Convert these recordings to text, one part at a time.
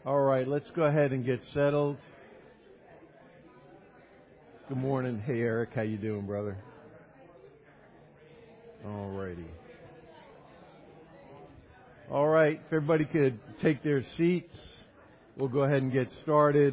All right, let's go ahead and get settled. Good morning. Hey, Eric. How you doing, brother? All righty. All right, if everybody could take their seats, we'll go ahead and get started.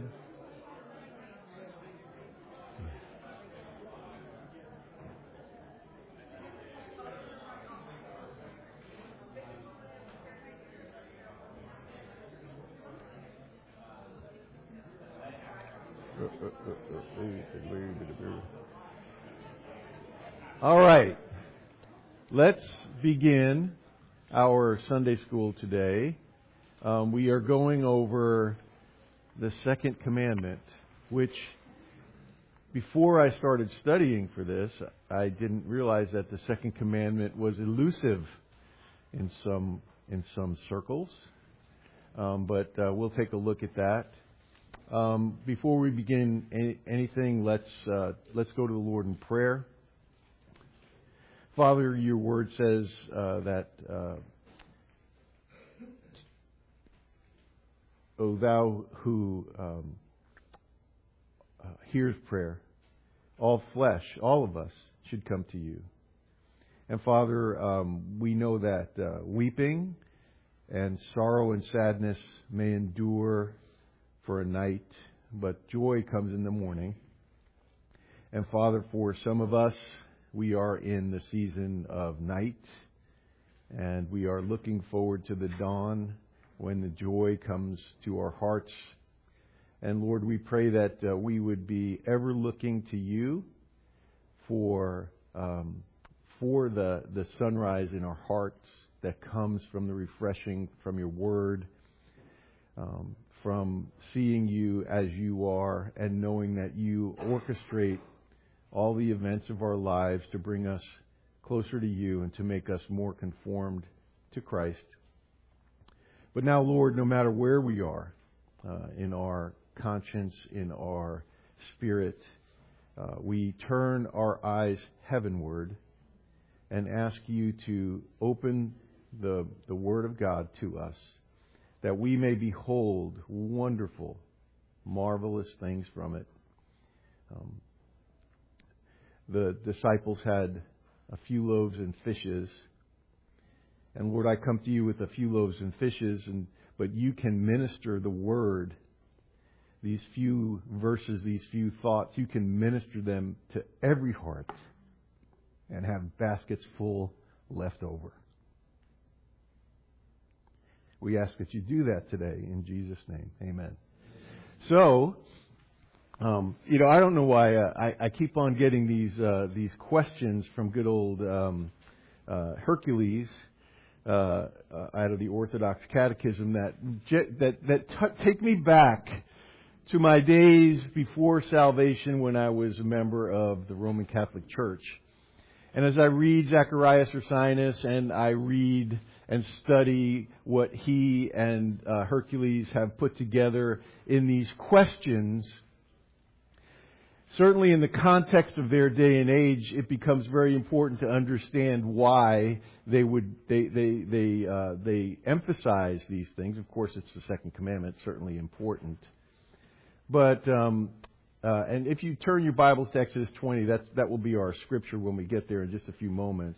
All right, let's begin our Sunday school today. We are going over the second commandment, which before I started studying for this, I didn't realize that the second commandment was elusive in some circles. But we'll take a look at that. Before we begin anything, let's go to the Lord in prayer. Father, your word says that, O thou who hears prayer, all flesh, all of us, should come to you. And Father, we know that weeping and sorrow and sadness may endure for a night, but joy comes in the morning. And Father, for some of us, we are in the season of night, and we are looking forward to the dawn when the joy comes to our hearts. And Lord, we pray that we would be ever looking to you for the sunrise in our hearts that comes from the refreshing from your word, from seeing you as you are and knowing that you orchestrate all the events of our lives to bring us closer to you and to make us more conformed to Christ. But now, Lord, no matter where we are in our conscience, in our spirit, we turn our eyes heavenward and ask you to open the Word of God to us, that we may behold wonderful, marvelous things from it. The disciples had a few loaves and fishes. And Lord, I come to you with a few loaves and fishes, but you can minister the word, these few verses, these few thoughts, you can minister them to every heart and have baskets full left over. We ask that you do that today in Jesus' name. Amen. So, I don't know why I keep on getting these questions from good old Hercules out of the Orthodox Catechism that take me back to my days before salvation when I was a member of the Roman Catholic Church. And as I read Zacharias Ursinus and I read and study what he and Hercules have put together in these questions, certainly in the context of their day and age, it becomes very important to understand why they emphasize these things. Of course, it's the second commandment, certainly important. But and if you turn your Bibles to Exodus 20, that will be our scripture when we get there in just a few moments.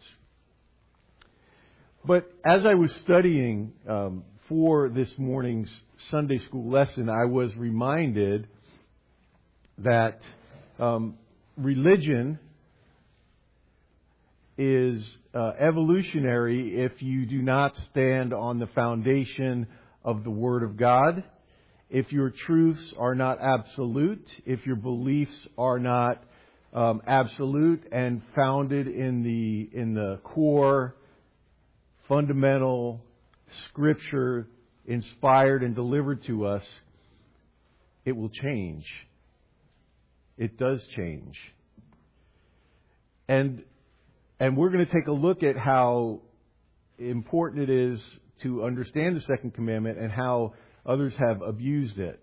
But as I was studying for this morning's Sunday school lesson, I was reminded that religion is evolutionary if you do not stand on the foundation of the Word of God, if your truths are not absolute, if your beliefs are not absolute and founded in the core, fundamental Scripture inspired and delivered to us, it will change. It does change. And we're going to take a look at how important it is to understand the second commandment and how others have abused it.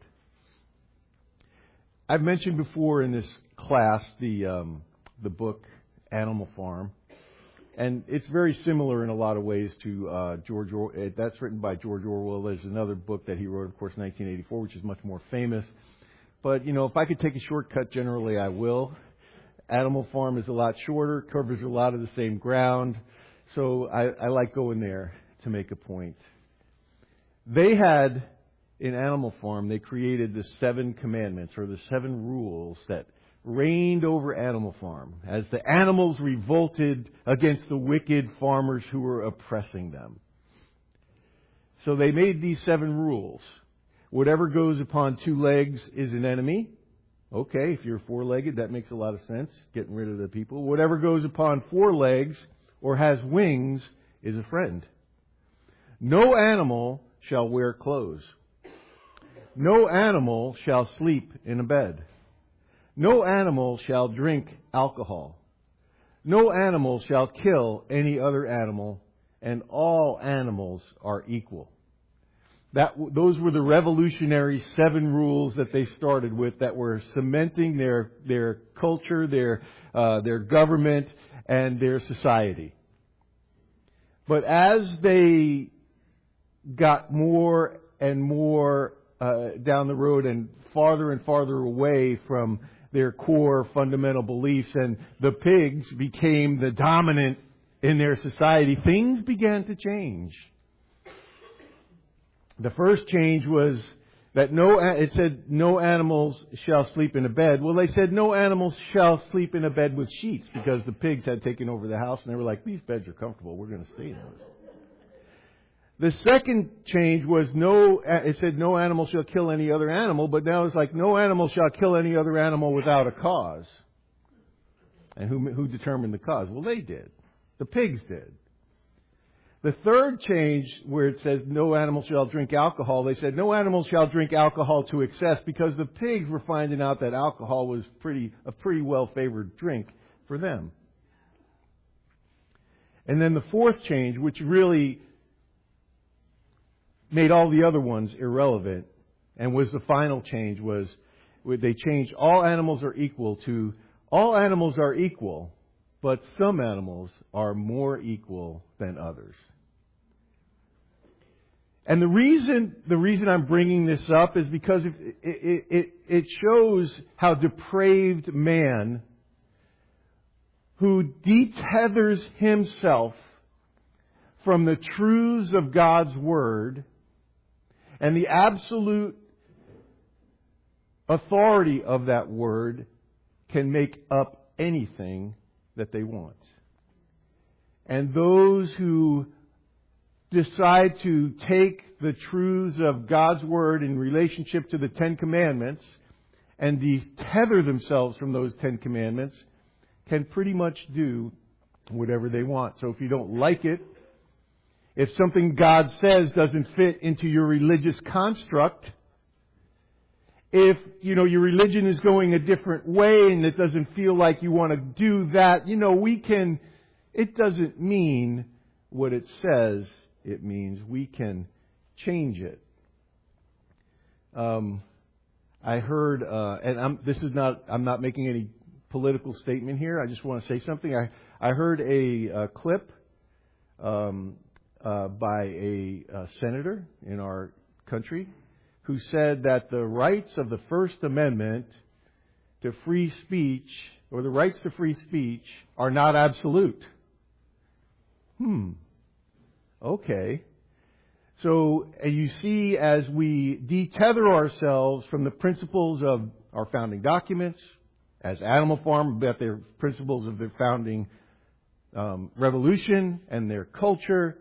I've mentioned before in this class the book Animal Farm. And it's very similar in a lot of ways to George Orwell. That's written by George Orwell. There's another book that he wrote, of course, 1984, which is much more famous. But, if I could take a shortcut, generally I will. Animal Farm is a lot shorter, covers a lot of the same ground. So I like going there to make a point. They had, in Animal Farm, they created the 7 commandments, or the 7 rules that reigned over Animal Farm as the animals revolted against the wicked farmers who were oppressing them. So they made these 7 rules. Whatever goes upon 2 legs is an enemy. Okay, if you're 4-legged, that makes a lot of sense, getting rid of the people. Whatever goes upon 4 legs or has wings is a friend. No animal shall wear clothes. No animal shall sleep in a bed. No animal shall drink alcohol. No animal shall kill any other animal, and all animals are equal. Those were the revolutionary 7 rules that they started with that were cementing their culture, their government, and their society. But as they got more and more down the road and farther away from their core fundamental beliefs, and the pigs became the dominant in their society, things began to change. The first change was that it said no animals shall sleep in a bed. Well, they said no animals shall sleep in a bed with sheets because the pigs had taken over the house and they were like, these beds are comfortable, we're going to stay in those. The second change was it said no animal shall kill any other animal, but now it's like no animal shall kill any other animal without a cause. And who determined the cause? Well, they did. The pigs did. The third change, where it says no animal shall drink alcohol, they said no animal shall drink alcohol to excess because the pigs were finding out that alcohol was a pretty well-favored drink for them. And then the fourth change, which really made all the other ones irrelevant, and was the final change, was they changed all animals are equal to all animals are equal, but some animals are more equal than others. And the reason I'm bringing this up is because it shows how depraved man, who detethers himself from the truths of God's Word and the absolute authority of that Word, can make up anything that they want. And those who decide to take the truths of God's Word in relationship to the 10 Commandments and detether themselves from those 10 Commandments can pretty much do whatever they want. So if you don't like it, if something God says doesn't fit into your religious construct, if, your religion is going a different way and it doesn't feel like you want to do that, it doesn't mean what it says it means. We can change it. I heard, and I'm not making any political statement here. I just want to say something. I heard a clip by a senator in our country who said that the rights of the First Amendment to free speech, or the rights to free speech, are not absolute. Okay. So you see, as we detether ourselves from the principles of our founding documents, as Animal Farm, about their principles of their founding revolution and their culture,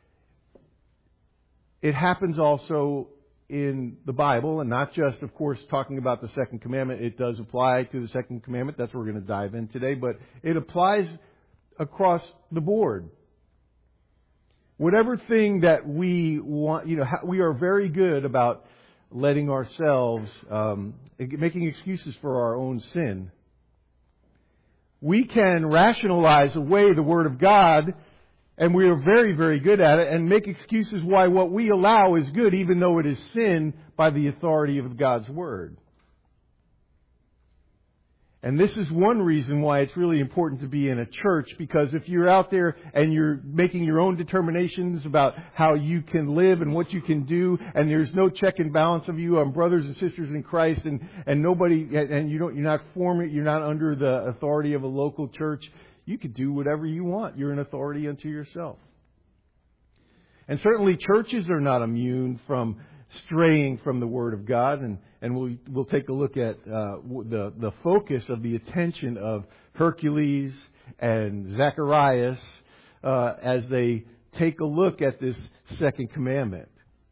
it happens also in the Bible, and not just, of course, talking about the Second Commandment. It does apply to the Second Commandment. That's what we're going to dive in today. But it applies across the board. Whatever thing that we want, we are very good about letting ourselves, making excuses for our own sin. We can rationalize away the Word of God, and we are very, very good at it, and make excuses why what we allow is good, even though it is sin, by the authority of God's Word. And this is one reason why it's really important to be in a church, because if you're out there and you're making your own determinations about how you can live and what you can do, and there's no check and balance of you on brothers and sisters in Christ, and nobody, and you're not under the authority of a local church, you can do whatever you want. You're an authority unto yourself. And certainly churches are not immune from straying from the Word of God, and we'll take a look at the focus of the attention of Hercules and Zacharias as they take a look at this second commandment.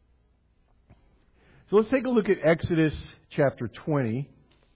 So let's take a look at Exodus chapter 20.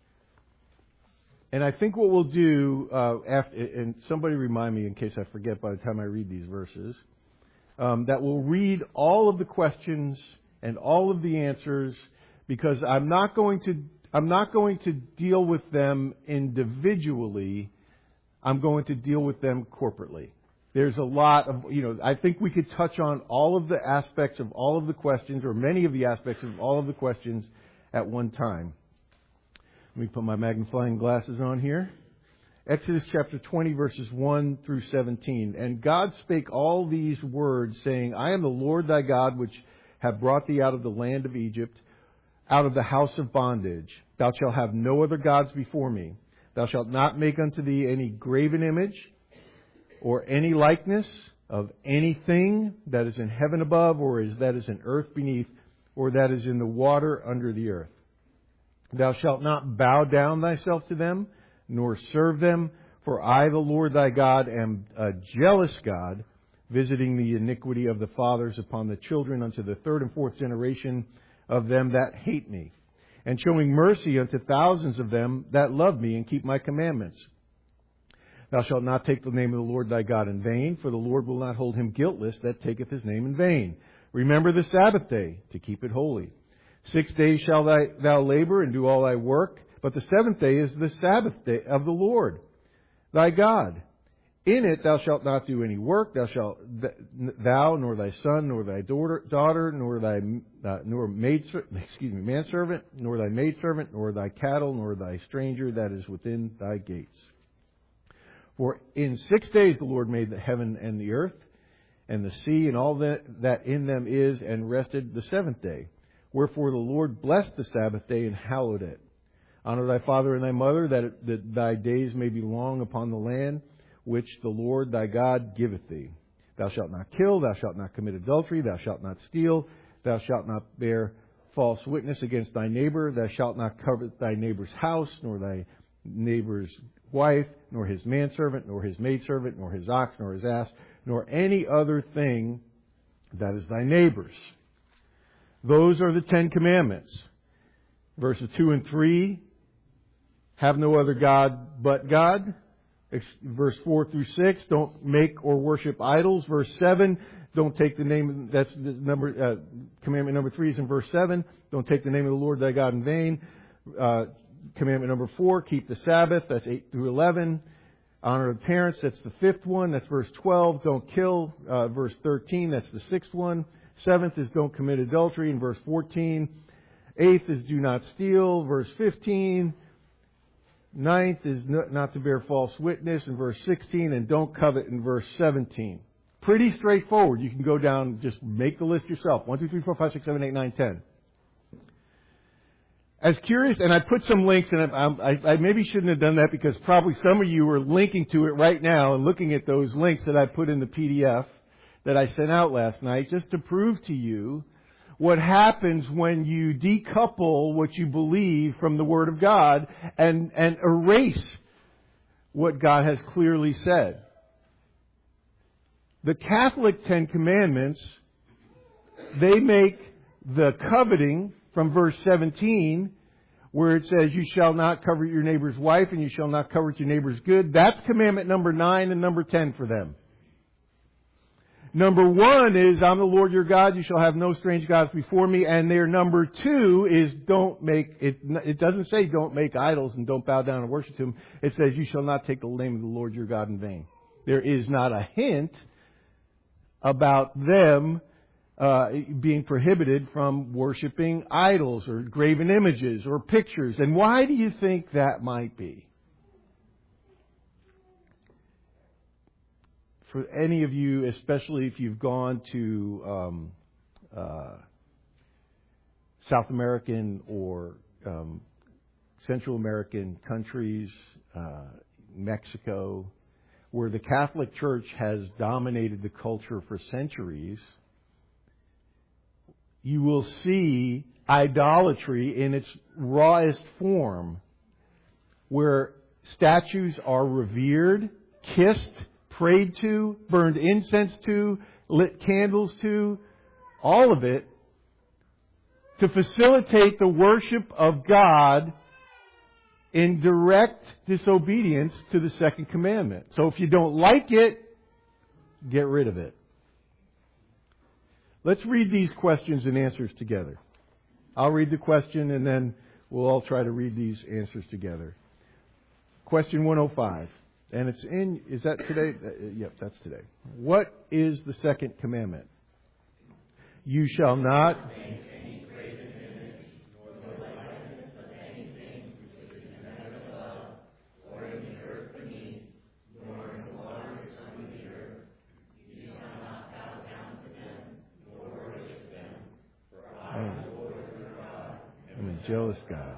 And I think what we'll do, and somebody remind me in case I forget by the time I read these verses, that we'll read all of the questions and all of the answers, because I'm not going to deal with them individually. I'm going to deal with them corporately. There's a lot of, I think we could touch on all of the aspects of all of the questions, or many of the aspects of all of the questions at one time. Let me put my magnifying glasses on here. Exodus chapter 20, verses 1 through 17. And God spake all these words, saying, I am the Lord thy God, which have brought thee out of the land of Egypt, out of the house of bondage. Thou shalt have no other gods before me. Thou shalt not make unto thee any graven image, or any likeness of anything that is in heaven above, or that is in earth beneath, or that is in the water under the earth. Thou shalt not bow down thyself to them, nor serve them, for I, the Lord thy God, am a jealous God, visiting the iniquity of the fathers upon the children unto the third and fourth generation of them that hate me, and showing mercy unto thousands of them that love me and keep my commandments. Thou shalt not take the name of the Lord thy God in vain, for the Lord will not hold him guiltless that taketh his name in vain. Remember the Sabbath day, to keep it holy. 6 days shalt thou labor and do all thy work, but the seventh day is the Sabbath day of the Lord thy God. In it thou shalt not do any work, thou nor thy son, nor thy daughter, nor thy manservant, nor thy maidservant, nor thy cattle, nor thy stranger that is within thy gates. For in 6 days the Lord made the heaven and the earth, and the sea, and all that in them is, and rested the seventh day. Wherefore the Lord blessed the Sabbath day and hallowed it. Honor thy father and thy mother, that thy days may be long upon the land which the Lord thy God giveth thee. Thou shalt not kill, thou shalt not commit adultery, thou shalt not steal, thou shalt not bear false witness against thy neighbor, thou shalt not covet thy neighbor's house, nor thy neighbor's wife, nor his manservant, nor his maidservant, nor his ox, nor his ass, nor any other thing that is thy neighbor's. Those are the 10 Commandments. Verses 2 and 3, have no other God but God. Verse 4 through 6, don't make or worship idols. Verse 7, don't take the name, that's the number, commandment number 3 is in verse 7. Don't take the name of the Lord thy God in vain. Commandment number 4, keep the Sabbath, that's 8 through 11. Honor the parents, that's the 5th one, that's verse 12. Don't kill, verse 13, that's the 6th one. 7th is don't commit adultery in verse 14. 8th is do not steal, verse 15. 9th is not to bear false witness in verse 16, and don't covet in verse 17. Pretty straightforward. You can go down, just make the list yourself. 1, 2, 3, 4, 5, 6, 7, 8, 9, 10. As curious, and I put some links, and I maybe shouldn't have done that because probably some of you are linking to it right now and looking at those links that I put in the PDF that I sent out last night, just to prove to you what happens when you decouple what you believe from the Word of God and erase what God has clearly said. The Catholic 10 Commandments, they make the coveting from verse 17, where it says, you shall not covet your neighbor's wife and you shall not covet your neighbor's good. That's commandment number 9 and number 10 for them. Number 1 is, I'm the Lord your God, you shall have no strange gods before me. And their number 2 is, don't make, it doesn't say don't make idols and don't bow down and worship Him. It says, you shall not take the name of the Lord your God in vain. There is not a hint about them being prohibited from worshiping idols or graven images or pictures. And why do you think that might be? for any of you, especially if you've gone to South American or Central American countries, Mexico, where the Catholic Church has dominated the culture for centuries, you will see idolatry in its rawest form, where statues are revered, kissed, prayed to, burned incense to, lit candles to, all of it, to facilitate the worship of God in direct disobedience to the second commandment. So if you don't like it, get rid of it. Let's read these questions and answers together. I'll read the question and then we'll all try to read these answers together. Question 105. And it's in, is that today? Yep, that's today. What is the second commandment? You shall not make any graven image, nor the likeness of anything which is in heaven above, or in the earth beneath, nor in the waters under the earth. You shall not bow down to them, nor worship them. For I, the Lord your God, am a jealous God.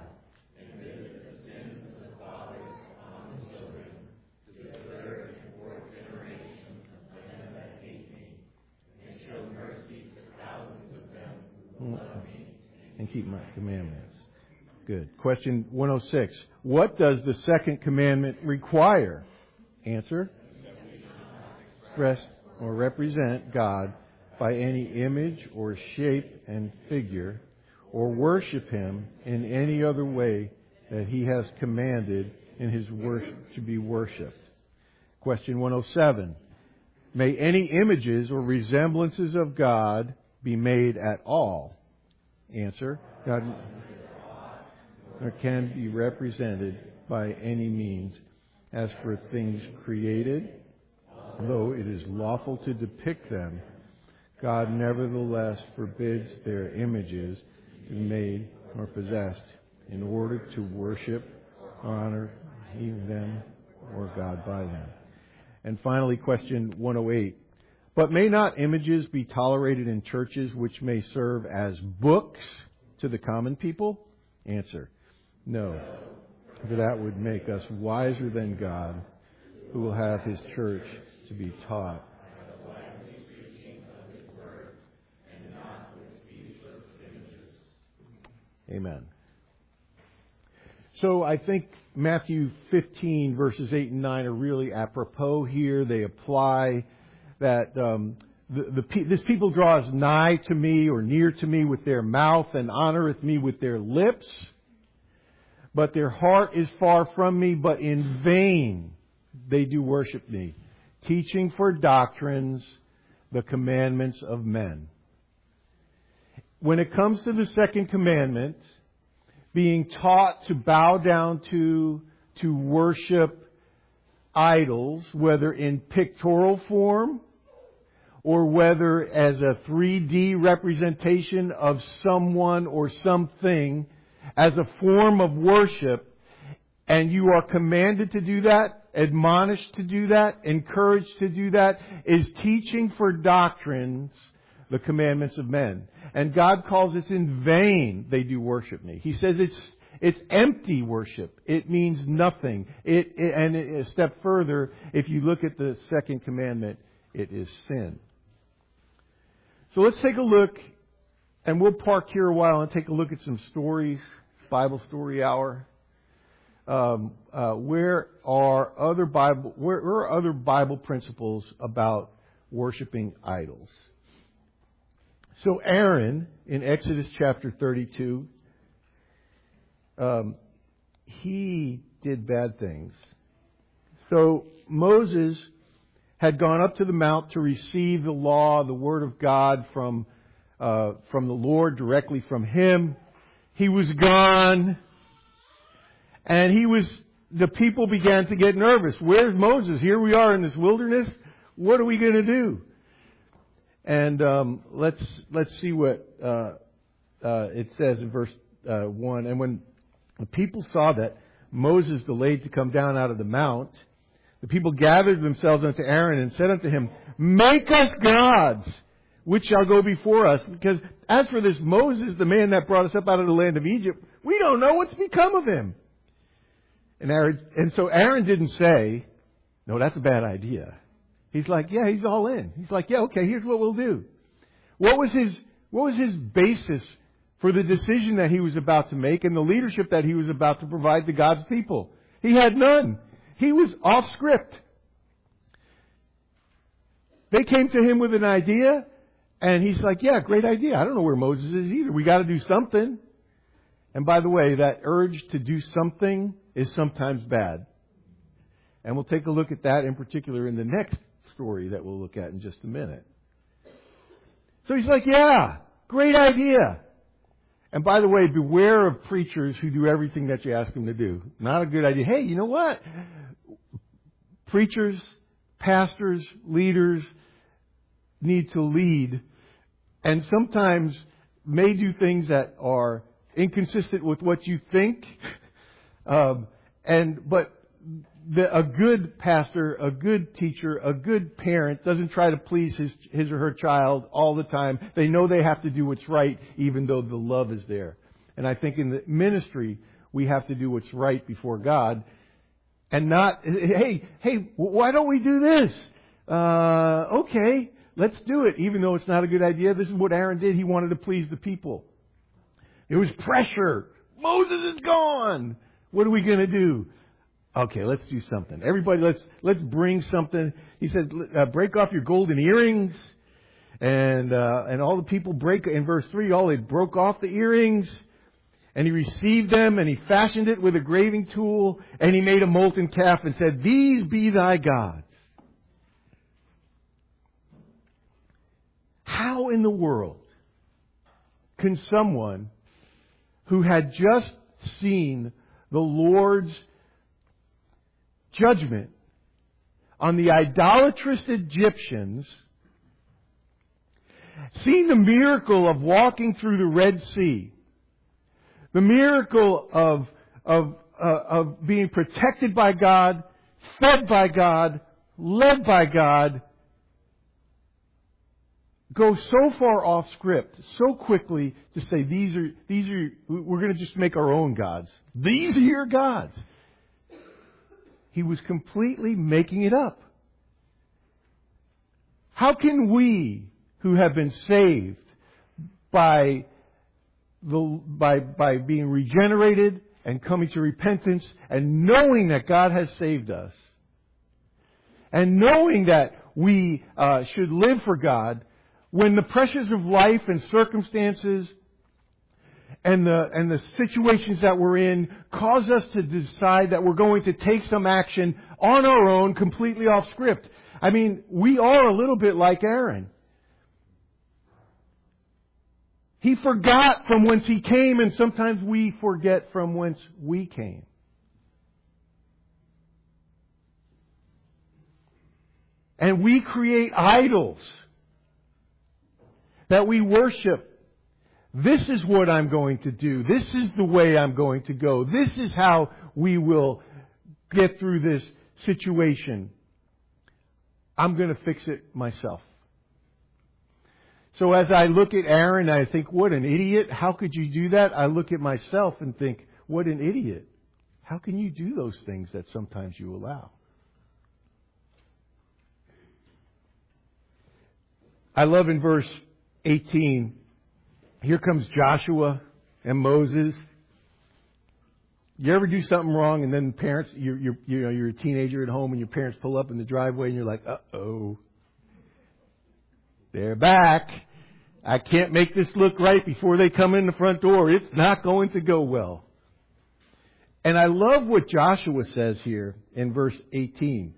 And keep my commandments. Good. Question 106. What does the second commandment require? Answer. Express or represent God by any image or shape and figure, or worship Him in any other way that He has commanded in His worship to be worshipped. Question 107. May any images or resemblances of God be made at all? Answer. God can be represented by any means. As for things created, though it is lawful to depict them, God nevertheless forbids their images to be made or possessed in order to worship, honor even them or God by them. And finally, question 108. But may not images be tolerated in churches which may serve as books to the common people? Answer. No. For that would make us wiser than God, who will have His church to be taught. Amen. So I think Matthew 15 verses 8 and 9 are really apropos here. They apply that this people draws nigh to me or near to me with their mouth and honoreth me with their lips, but their heart is far from me, but in vain they do worship me, teaching for doctrines the commandments of men. When it comes to the second commandment, being taught to bow down to worship idols, whether in pictorial form or whether as a 3D representation of someone or something as a form of worship, and you are commanded to do that, admonished to do that, encouraged to do that, is teaching for doctrines the commandments of men. And God calls this in vain they do worship me. He says it's empty worship. It means nothing. And a step further, if you look at the second commandment, it is sin. So let's take a look, and we'll park here a while and take a look at some stories, Bible story hour. Where are other Bible principles about worshiping idols? So Aaron, in Exodus chapter 32, he did bad things. So Moses had gone up to the mount to receive the law, the word of God from the Lord, directly from Him. He was gone, and the people began to get nervous. Where's Moses? Here we are in this wilderness. What are we going to do? And let's see what it says in verse 1. And when the people saw that Moses delayed to come down out of the mount, The people gathered themselves unto Aaron and said unto him, Make us gods, which shall go before us. Because as for this Moses, the man that brought us up out of the land of Egypt, we don't know what's become of him. And so Aaron didn't say, no, that's a bad idea. He's like, yeah, he's all in. He's like, yeah, okay, here's what we'll do. What was his basis for the decision that he was about to make and the leadership that he was about to provide to God's people? He had none. He was off script. They came to him with an idea, and he's like, yeah, great idea. I don't know where Moses is either. We got to do something. And by the way, that urge to do something is sometimes bad. And we'll take a look at that in particular in the next story that we'll look at in just a minute. So he's like, yeah, great idea. And by the way, beware of preachers who do everything that you ask them to do. Not a good idea. Hey, you know what? Preachers, pastors, leaders need to lead, and sometimes may do things that are inconsistent with what you think. But a good pastor, a good teacher, a good parent doesn't try to please his or her child all the time. They know they have to do what's right, even though the love is there. And I think in the ministry, we have to do what's right before God, and not, hey, why don't we do this? Okay, let's do it, even though it's not a good idea. This is what Aaron did. He wanted to please the people. There was pressure. Moses is gone. What are we going to do? Okay, let's do something. Everybody, let's bring something. He said, break off your golden earrings. And all the people break, in verse 3, they broke off the earrings. And he received them, and he fashioned it with a graving tool, and he made a molten calf and said, These be thy gods. How in the world can someone who had just seen the Lord's judgment on the idolatrous Egyptians, seen the miracle of walking through the Red Sea, the miracle of being protected by God, fed by God, led by God, go so far off script, so quickly to say, we're going to just make our own gods. These are your gods. He was completely making it up. How can we, who have been saved by being regenerated and coming to repentance and knowing that God has saved us and knowing that we should live for God, when the pressures of life and circumstances and the situations that we're in cause us to decide that we're going to take some action on our own, completely off script? I mean, we are a little bit like Aaron. He forgot from whence he came, and sometimes we forget from whence we came. And we create idols that we worship. This is what I'm going to do. This is the way I'm going to go. This is how we will get through this situation. I'm going to fix it myself. So as I look at Aaron, I think, what an idiot. How could you do that? I look at myself and think, what an idiot. How can you do those things that sometimes you allow? I love in verse 18, here comes Joshua and Moses. You ever do something wrong and then parents, you're a teenager at home and your parents pull up in the driveway and you're like, uh-oh. They're back. I can't make this look right before they come in the front door. It's not going to go well. And I love what Joshua says here in verse 18.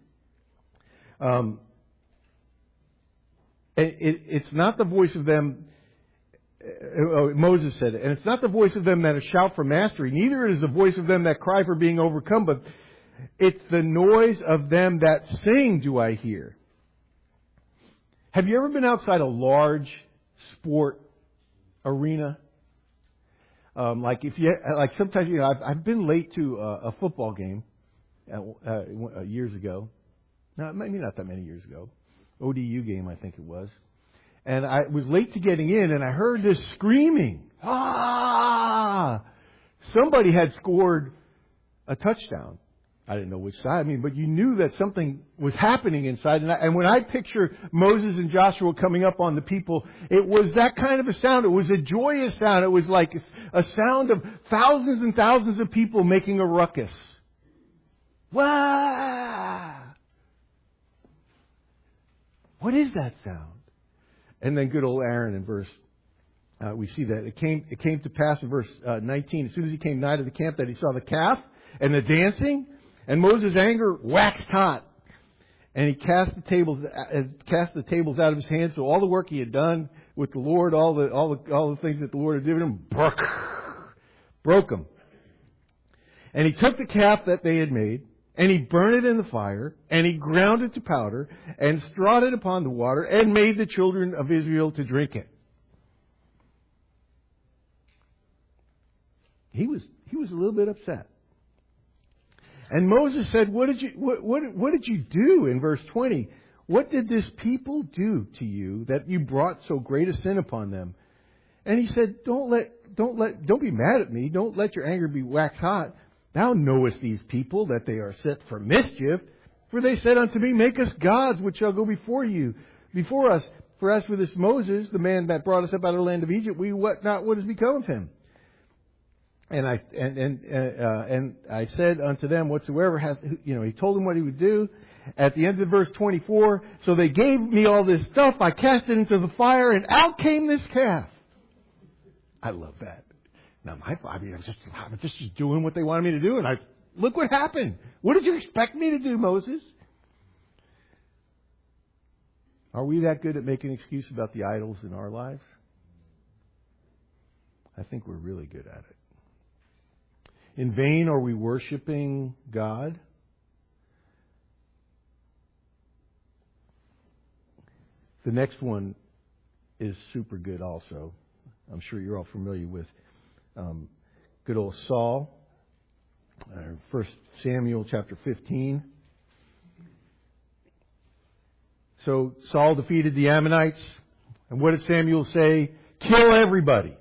It's not the voice of them, Moses said it, and it's not the voice of them that shout for mastery, neither is the voice of them that cry for being overcome, but it's the noise of them that sing do I hear. Have you ever been outside a large sport arena? Sometimes, I've been late to a football game years ago. No, maybe not that many years ago. ODU game, I think it was. And I was late to getting in, and I heard this screaming. Ah! Somebody had scored a touchdown. I didn't know which side. But you knew that something was happening inside. And when I picture Moses and Joshua coming up on the people, it was that kind of a sound. It was a joyous sound. It was like a sound of thousands and thousands of people making a ruckus. Wah! What is that sound? And then good old Aaron in verse, we see that it came to pass in verse 19. As soon as he came nigh to the camp, that he saw the calf and the dancing, and Moses' anger waxed hot, and he cast the tables out of his hands. So all the work he had done with the Lord, all the things that the Lord had given him, broke them. And he took the calf that they had made, and he burned it in the fire, and he ground it to powder, and strawed it upon the water, and made the children of Israel to drink it. He was a little bit upset. And Moses said, what did you do in verse 20? What did this people do to you that you brought so great a sin upon them? And he said, don't be mad at me. Don't let your anger be wax hot. Thou knowest these people, that they are set for mischief. For they said unto me, make us gods, which shall go before us. For as for this Moses, the man that brought us up out of the land of Egypt, we what has become of him? And I said unto them, whatsoever hath, he told them what he would do. At the end of verse 24, so they gave me all this stuff. I cast it into the fire, and out came this calf. I love that. Now, I was just doing what they wanted me to do, and look what happened. What did you expect me to do, Moses? Are we that good at making an excuse about the idols in our lives? I think we're really good at it. In vain are we worshiping God? The next one is super good also. I'm sure you're all familiar with good old Saul. 1 Samuel chapter 15. So Saul defeated the Ammonites. And what did Samuel say? Kill everybody.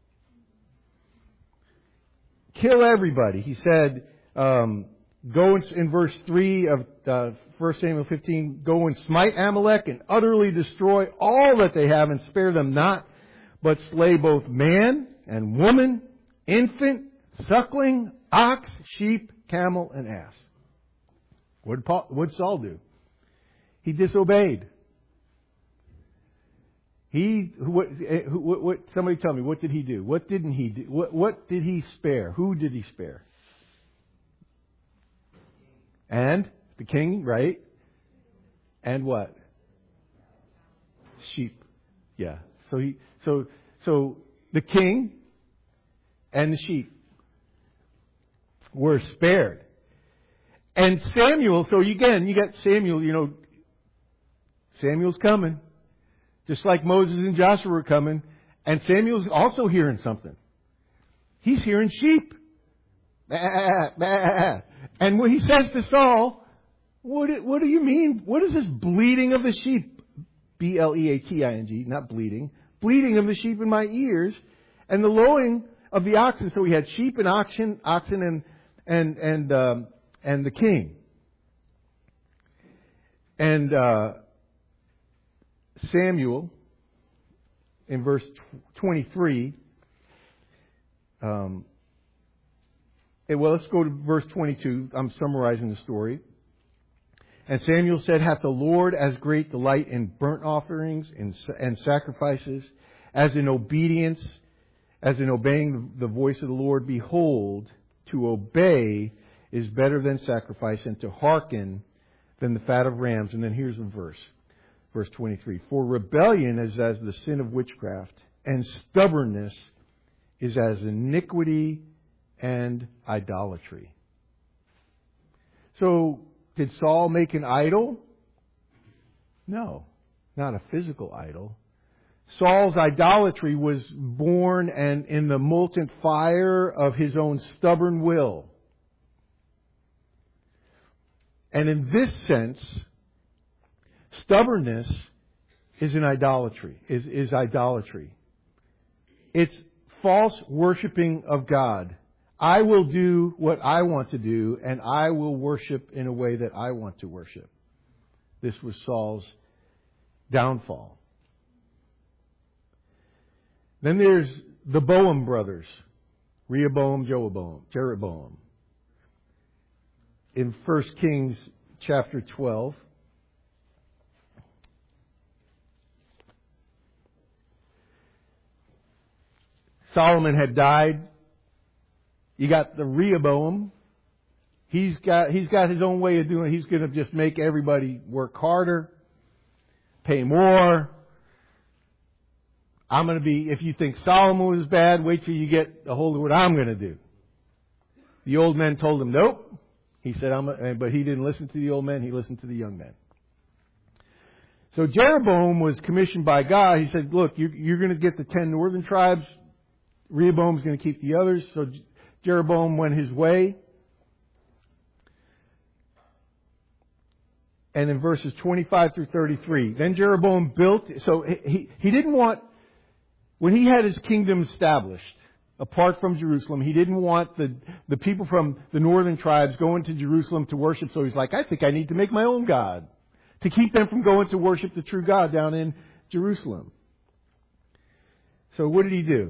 Kill everybody. He said, go in verse 3 of 1 Samuel 15, go and smite Amalek and utterly destroy all that they have and spare them not, but slay both man and woman, infant, suckling, ox, sheep, camel, and ass. What did Saul do? He disobeyed. Somebody tell me, what did he do? What didn't he do? What did he spare? Who did he spare? And the king, right? And what? Sheep. Yeah. So the king and the sheep were spared. And Samuel, so again, you got Samuel, Samuel's coming. Just like Moses and Joshua were coming. And Samuel's also hearing something. He's hearing sheep. Bah, bah. And when he says to Saul, what do you mean? What is this bleating of the sheep? B-L-E-A-T-I-N-G, not bleeding. Bleating of the sheep in my ears. And the lowing of the oxen. So we had sheep and oxen and the king. And Samuel, in verse 23, let's go to verse 22. I'm summarizing the story. And Samuel said, hath the Lord as great delight in burnt offerings and sacrifices, as in obedience, as in obeying the voice of the Lord? Behold, to obey is better than sacrifice, and to hearken than the fat of rams. And then here's the verse. Verse 23. For rebellion is as the sin of witchcraft, and stubbornness is as iniquity and idolatry. So, did Saul make an idol? No, not a physical idol. Saul's idolatry was born and in the molten fire of his own stubborn will. And in this sense, Stubbornness is an idolatry, is idolatry. It's false worshiping of God. I will do what I want to do, and I will worship in a way that I want to worship. This was Saul's downfall. Then there's the Boam brothers, Rehoboam, Jeroboam. In 1 Kings chapter 12, Solomon had died. You got the Rehoboam. He's got his own way of doing it. He's going to just make everybody work harder, pay more. I'm going to be, if you think Solomon was bad, wait till you get a hold of what I'm going to do. The old men told him, nope. He said, but he didn't listen to the old men. He listened to the young men. So Jeroboam was commissioned by God. He said, look, you're going to get the 10 northern tribes. Rehoboam's going to keep the others. So Jeroboam went his way. And in verses 25 through 33, then Jeroboam built, so he didn't want, when he had his kingdom established, apart from Jerusalem, he didn't want the people from the northern tribes going to Jerusalem to worship. So he's like, I think I need to make my own God to keep them from going to worship the true God down in Jerusalem. So what did he do?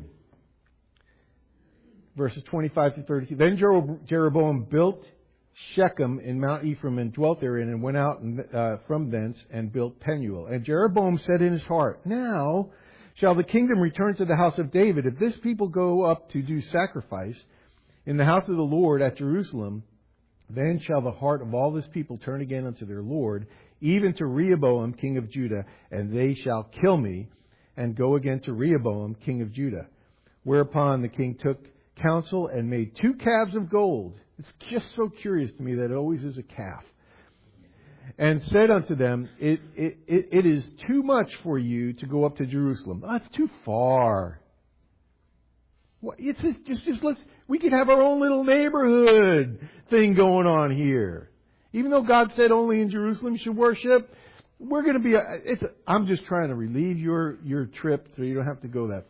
Verses 25 to 32. Then Jeroboam built Shechem in Mount Ephraim and dwelt therein, and went out from thence and built Penuel. And Jeroboam said in his heart, now shall the kingdom return to the house of David. If this people go up to do sacrifice in the house of the Lord at Jerusalem, then shall the heart of all this people turn again unto their Lord, even to Rehoboam king of Judah, and they shall kill me, and go again to Rehoboam king of Judah. Whereupon the king took counsel and made 2 calves of gold. It's just so curious to me that it always is a calf. And said unto them, it is too much for you to go up to Jerusalem. Oh, it's too far. Well, it's just we could have our own little neighborhood thing going on here. Even though God said only in Jerusalem you should worship, we're going to be. I'm just trying to relieve your trip so you don't have to go that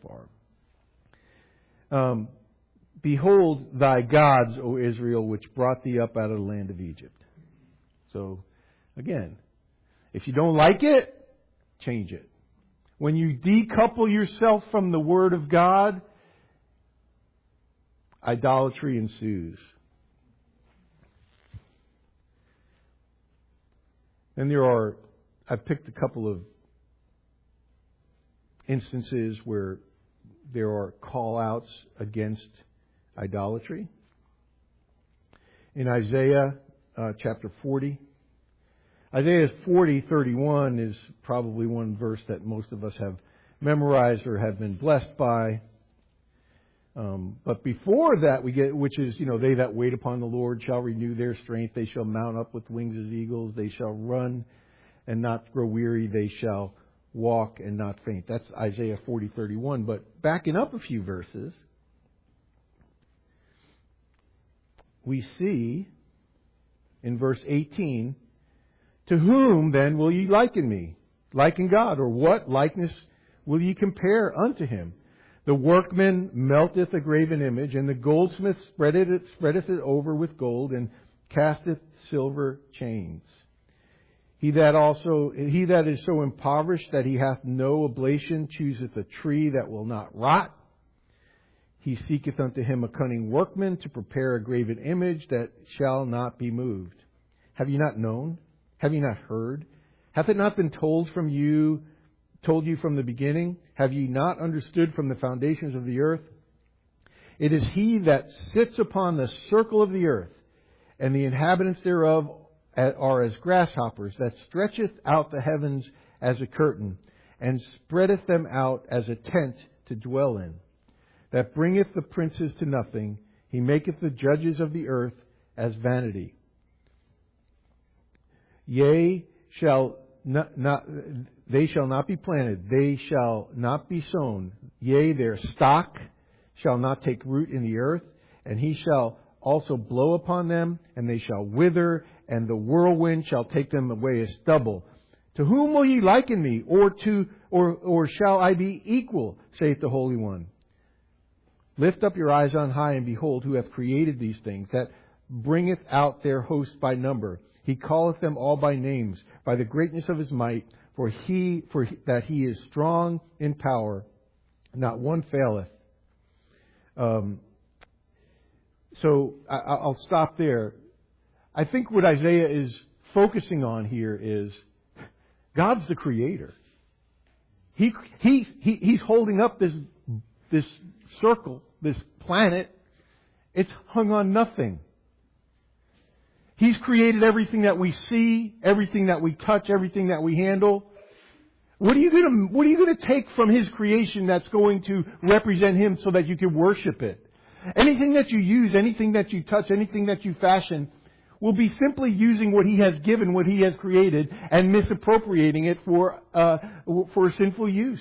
far. Behold thy gods, O Israel, which brought thee up out of the land of Egypt. So, again, if you don't like it, change it. When you decouple yourself from the Word of God, idolatry ensues. And I've picked a couple of instances where there are call-outs against idolatry. In Isaiah chapter 40. Isaiah 40:31 is probably one verse that most of us have memorized or have been blessed by. But before that we get, which is, they that wait upon the Lord shall renew their strength. They shall mount up with wings as eagles. They shall run and not grow weary. They shall walk and not faint. That's Isaiah 40:31. But backing up a few verses, we see in verse 18, to whom then will ye liken me? Liken God, or what likeness will ye compare unto him? The workman melteth a graven image, and the goldsmith spreadeth it over with gold, and casteth silver chains. He that is so impoverished that he hath no oblation chooseth a tree that will not rot. He seeketh unto him a cunning workman to prepare a graven image that shall not be moved. Have you not known? Have you not heard? Hath it not been told you from the beginning? Have ye not understood from the foundations of the earth? It is he that sits upon the circle of the earth, and the inhabitants thereof are as grasshoppers, that stretcheth out the heavens as a curtain, and spreadeth them out as a tent to dwell in. That bringeth the princes to nothing. He maketh the judges of the earth as vanity. Yea, they shall not be planted. They shall not be sown. Yea, their stock shall not take root in the earth. And he shall also blow upon them, and they shall wither, and the whirlwind shall take them away as stubble. To whom will ye liken me? Or shall I be equal, saith the Holy One? Lift up your eyes on high, and behold, who hath created these things, that bringeth out their host by number. He calleth them all by names, by the greatness of His might, that He is strong in power, not one faileth. So I'll stop there. I think what Isaiah is focusing on here is God's the Creator. He's holding up this circle, this planet. It's hung on nothing. He's created everything that we see, everything that we touch, everything that we handle. What are you going to take from His creation that's going to represent Him so that you can worship it? Anything that you use, anything that you touch, anything that you fashion will be simply using what He has given, what He has created, and misappropriating it for sinful use.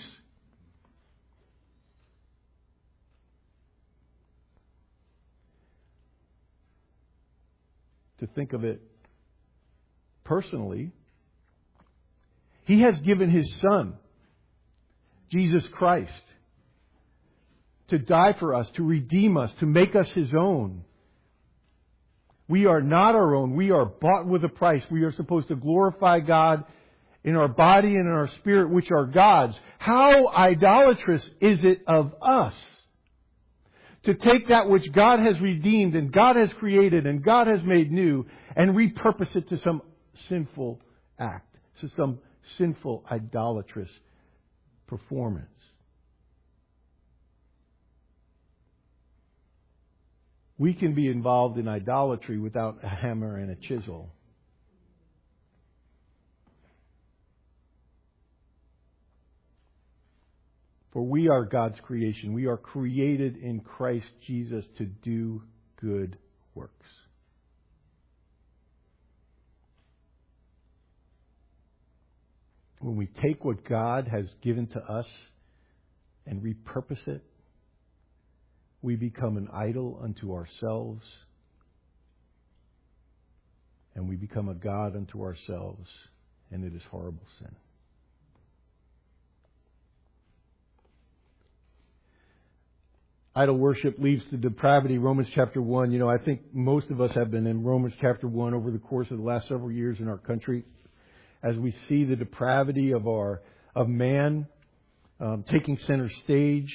To think of it personally, He has given His Son, Jesus Christ, to die for us, to redeem us, to make us His own. We are not our own. We are bought with a price. We are supposed to glorify God in our body and in our spirit, which are God's. How idolatrous is it of us to take that which God has redeemed and God has created and God has made new and repurpose it to some sinful act, to some sinful idolatrous performance. We can be involved in idolatry without a hammer and a chisel. For we are God's creation. We are created in Christ Jesus to do good works. When we take what God has given to us and repurpose it, we become an idol unto ourselves, and we become a god unto ourselves, and it is horrible sin. Idol worship leads to depravity. Romans chapter 1. I think most of us have been in Romans chapter 1 over the course of the last several years in our country, as we see the depravity of man taking center stage.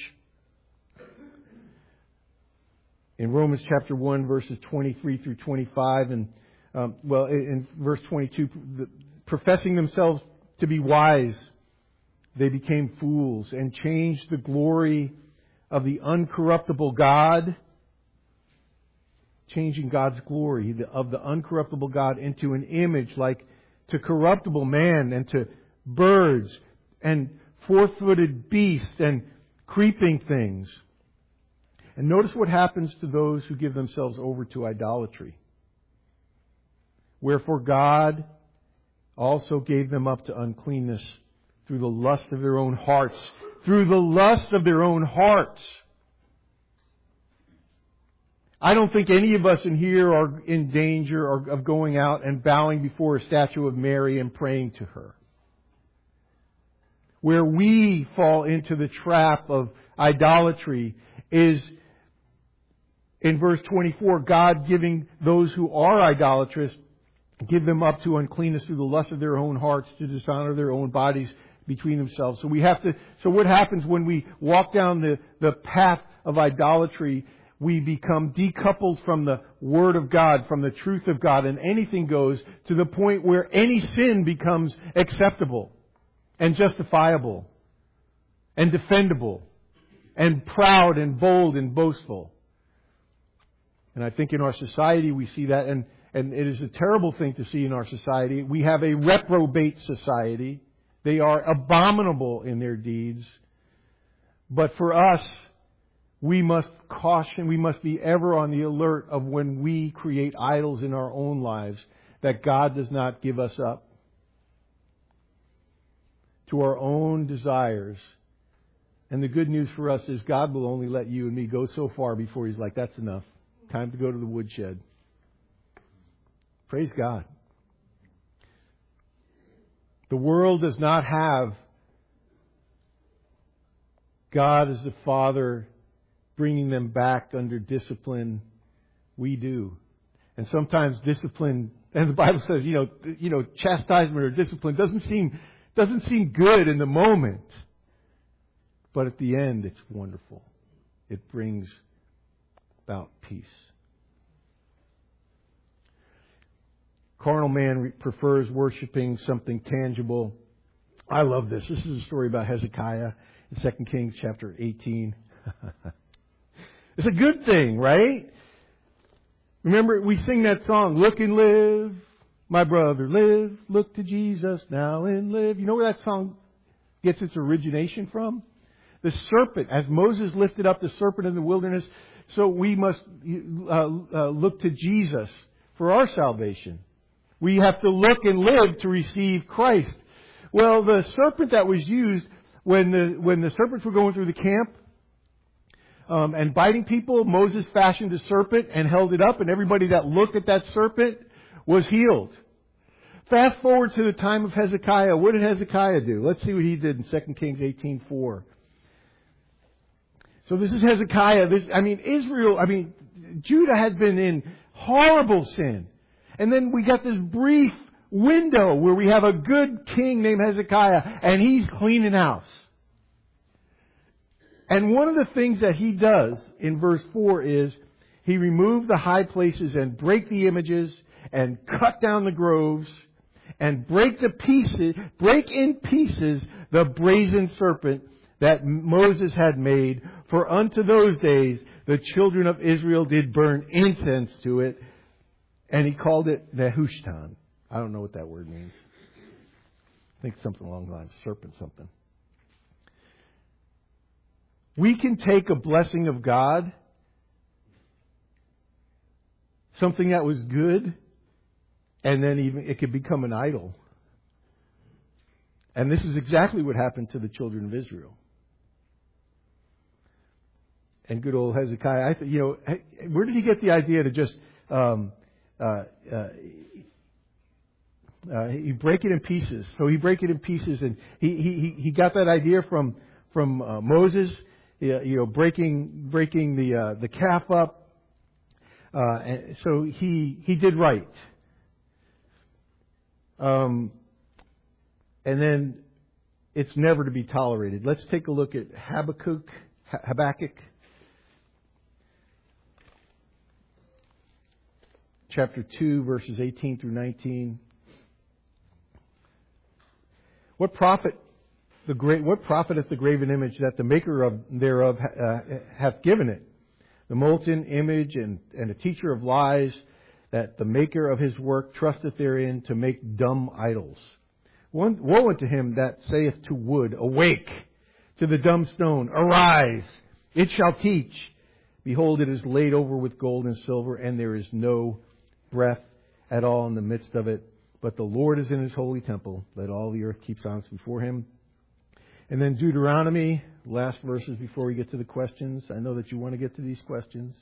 In Romans chapter 1, verses 23 through 25, and in verse 22, professing themselves to be wise, they became fools and changed the glory of the uncorruptible God, changing God's glory of the uncorruptible God into an image like to corruptible man and to birds and four-footed beasts and creeping things. And notice what happens to those who give themselves over to idolatry. Wherefore God also gave them up to uncleanness through the lust of their own hearts. Through the lust of their own hearts. I don't think any of us in here are in danger of going out and bowing before a statue of Mary and praying to her. Where we fall into the trap of idolatry is in verse 24, God giving those who are idolatrous, give them up to uncleanness through the lust of their own hearts, to dishonor their own bodies between themselves. So what happens when we walk down the path of idolatry? We become decoupled from the Word of God, from the truth of God, and anything goes, to the point where any sin becomes acceptable and justifiable and defendable and proud and bold and boastful. And I think in our society we see that, and it is a terrible thing to see in our society. We have a reprobate society. They are abominable in their deeds. But for us, we must caution, we must be ever on the alert of when we create idols in our own lives, that God does not give us up to our own desires. And the good news for us is God will only let you and me go so far before He's like, that's enough. Time to go to the woodshed. Praise God. The world does not have God as the Father bringing them back under discipline. We do. And sometimes discipline, and the Bible says, chastisement or discipline doesn't seem good in the moment. But at the end, it's wonderful. It brings about peace. Carnal man prefers worshiping something tangible. I love this. This is a story about Hezekiah in 2 Kings chapter 18. It's a good thing, right? Remember, we sing that song, "Look and live, my brother, live. Look to Jesus now and live." You know where that song gets its origination from? The serpent, as Moses lifted up the serpent in the wilderness, so we must look to Jesus for our salvation. We have to look and live to receive Christ. Well, the serpent that was used when the serpents were going through the camp and biting people, Moses fashioned a serpent and held it up, and everybody that looked at that serpent was healed. Fast forward to the time of Hezekiah. What did Hezekiah do? Let's see what he did in 2 Kings 18:4. So this is Hezekiah. Judah had been in horrible sin. And then we got this brief window where we have a good king named Hezekiah, and he's cleaning house. And one of the things that he does in verse 4 is he removed the high places and break the images and cut down the groves and break in pieces the brazen serpent that Moses had made. For unto those days the children of Israel did burn incense to it. And he called it Nehushtan. I don't know what that word means. I think something along the lines of serpent something. We can take a blessing of God, something that was good, and then even it could become an idol. And this is exactly what happened to the children of Israel. And good old Hezekiah, where did he get the idea to just he break it in pieces? So he break it in pieces, and he got that idea from Moses, breaking the calf up. And so he did right. And then it's never to be tolerated. Let's take a look at Habakkuk. Chapter 2, verses 18 through 19. What profiteth the graven image that the maker thereof hath given it? The molten image and a teacher of lies, that the maker of his work trusteth therein to make dumb idols. Woe unto him that saith to wood, awake, to the dumb stone, arise, it shall teach. Behold, it is laid over with gold and silver, and there is no breath at all in the midst of it. But the Lord is in his holy temple. Let all the earth keep silence before him. And then Deuteronomy, last verses before we get to the questions. I know that you want to get to these questions.